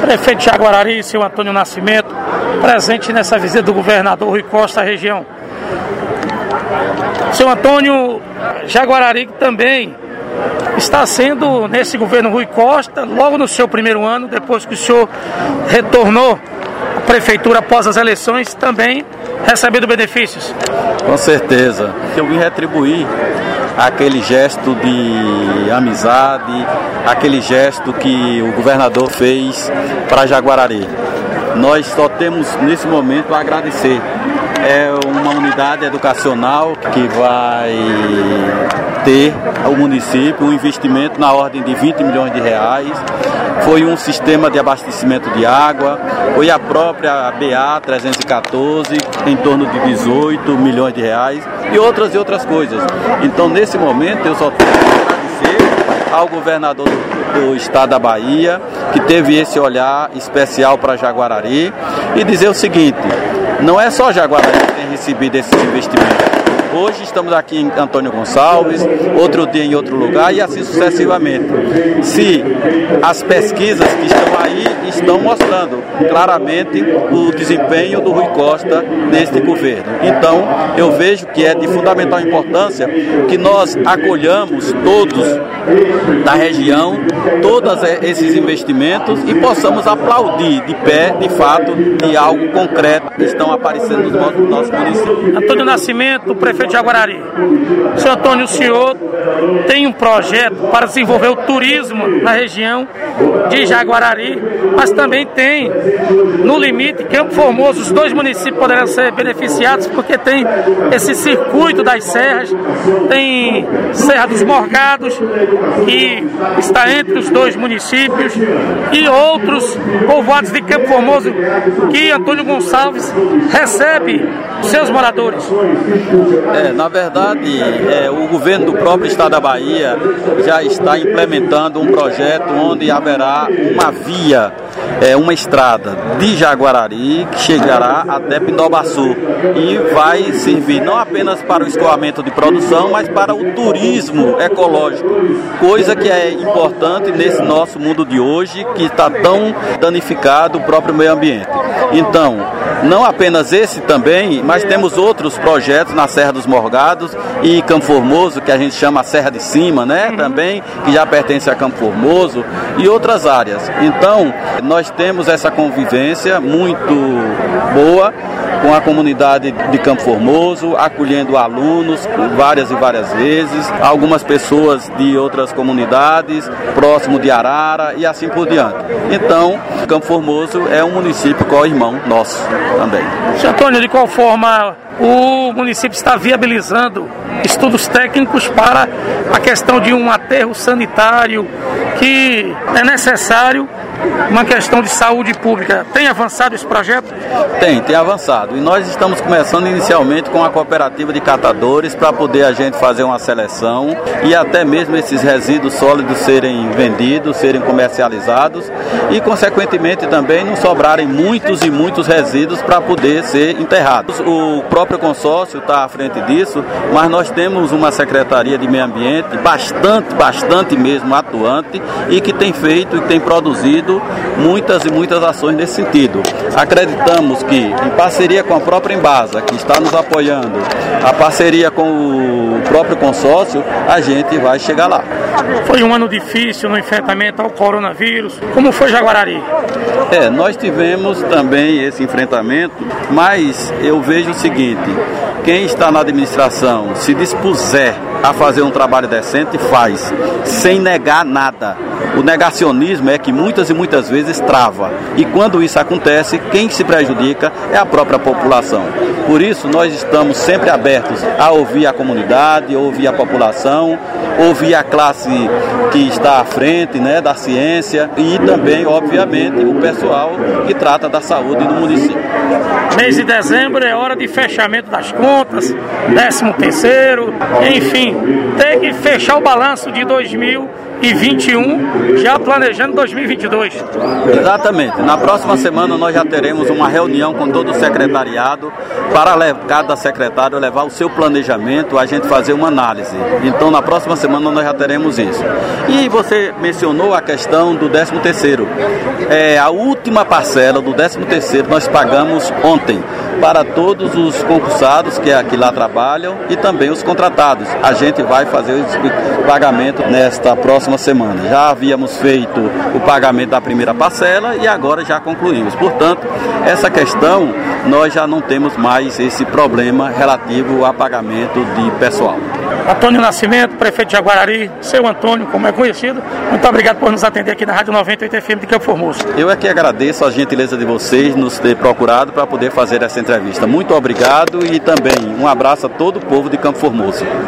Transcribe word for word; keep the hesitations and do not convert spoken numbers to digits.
Prefeito de Jaguarari, seu Antônio Nascimento, presente nessa visita do governador Rui Costa à região. Seu Antônio, Jaguarari também está sendo, nesse governo Rui Costa, logo no seu primeiro ano, depois que o senhor retornou à prefeitura após as eleições, também recebendo benefícios. Com certeza. Eu vim retribuir aquele gesto de amizade, aquele gesto que o governador fez para Jaguarari. Nós só temos, nesse momento, a agradecer. É uma unidade educacional que vai ter ao município um investimento na ordem de vinte milhões de reais. Foi um sistema de abastecimento de água, foi a própria B A trezentos e quatorze, em torno de dezoito milhões de reais, e outras e outras coisas. Então, nesse momento, eu só tenho que agradecer ao governador do estado da Bahia, que teve esse olhar especial para Jaguarari, e dizer o seguinte: não é só Jaguarari que tem recebido esses investimentos. Hoje estamos aqui em Antônio Gonçalves, outro dia em outro lugar e assim sucessivamente. Se as pesquisas que estão aí estão mostrando claramente o desempenho do Rui Costa neste governo. Então, eu vejo que é de fundamental importância que nós acolhamos todos da região, todos esses investimentos e possamos aplaudir de pé, de fato, de algo concreto que estão aparecendo nos nossos municípios. Antônio Nascimento, prefeito de Jaguarari. Seu Antônio, o senhor tem um projeto para desenvolver o turismo na região de Jaguarari, mas também tem, no limite, Campo Formoso. Os dois municípios poderão ser beneficiados porque tem esse circuito das serras, tem Serra dos Morgados, que está entre os dois municípios, e outros povoados de Campo Formoso que Antônio Gonçalves recebe seus moradores. É, na verdade, é, o governo do próprio estado da Bahia já está implementando um projeto onde haverá uma via, é, uma estrada de Jaguarari que chegará até Pindobaçu e vai servir não apenas para o escoamento de produção, mas para o turismo ecológico, coisa que é importante nesse nosso mundo de hoje, que está tão danificado o próprio meio ambiente. Então, não apenas esse também, mas temos outros projetos na Serra dos Morgados e Campo Formoso, que a gente chama a Serra de Cima, né? Também, que já pertence a Campo Formoso, e outras áreas. Então, nós temos essa convivência muito boa com a comunidade de Campo Formoso, acolhendo alunos várias e várias vezes, algumas pessoas de outras comunidades, próximo de Arara e assim por diante. Então, Campo Formoso é um município co-irmão nosso também. Senhor Antônio, de qual forma o município está viabilizando estudos técnicos para a questão de um aterro sanitário que é necessário, uma questão de saúde pública? Tem avançado esse projeto? Tem, tem avançado. E nós estamos começando inicialmente com a cooperativa de catadores para poder a gente fazer uma seleção e até mesmo esses resíduos sólidos serem vendidos, serem comercializados e, consequentemente, também não sobrarem muitos e muitos resíduos para poder ser enterrados. O próprio consórcio está à frente disso, mas nós temos uma Secretaria de Meio Ambiente bastante, bastante mesmo atuante e que tem feito e tem produzido muitas e muitas ações nesse sentido. Acreditamos que, em parceria com a própria Embasa, que está nos apoiando, a parceria com o próprio consórcio, a gente vai chegar lá. Foi um ano difícil no enfrentamento ao coronavírus. Como foi Jaguarari? É, nós tivemos também esse enfrentamento, mas eu vejo o seguinte: quem está na administração, se dispuser a fazer um trabalho decente, faz, sem negar nada. O negacionismo é que muitas e muitas vezes trava. E quando isso acontece, quem se prejudica é a própria população. Por isso, nós estamos sempre abertos a ouvir a comunidade, ouvir a população, ouvir a classe que está à frente, né, da ciência e também, obviamente, o pessoal que trata da saúde no município. Mês de dezembro é hora de fechamento das contas, décimo terceiro, enfim, tem que fechar o balanço de dois mil e vinte e um, já planejando dois mil e vinte e dois. Exatamente. Na próxima semana nós já teremos uma reunião com todo o secretariado para cada secretário levar o seu planejamento, a gente fazer uma análise. Então na próxima semana nós já teremos isso. E você mencionou a questão do décimo terceiro. É, a última parcela do décimo terceiro nós pagamos ontem para todos os concursados que aqui lá trabalham e também os contratados. A gente vai fazer o pagamento nesta próxima semana. Já havíamos feito o pagamento da primeira parcela e agora já concluímos. Portanto, essa questão nós já não temos mais esse problema relativo a pagamento de pessoal. Antônio Nascimento, prefeito de Jaguarari, seu Antônio, como é conhecido, muito obrigado por nos atender aqui na Rádio noventa e oito F M de Campo Formoso. Eu é que agradeço a gentileza de vocês nos ter procurado para poder fazer essa entrevista. Muito obrigado e também um abraço a todo o povo de Campo Formoso.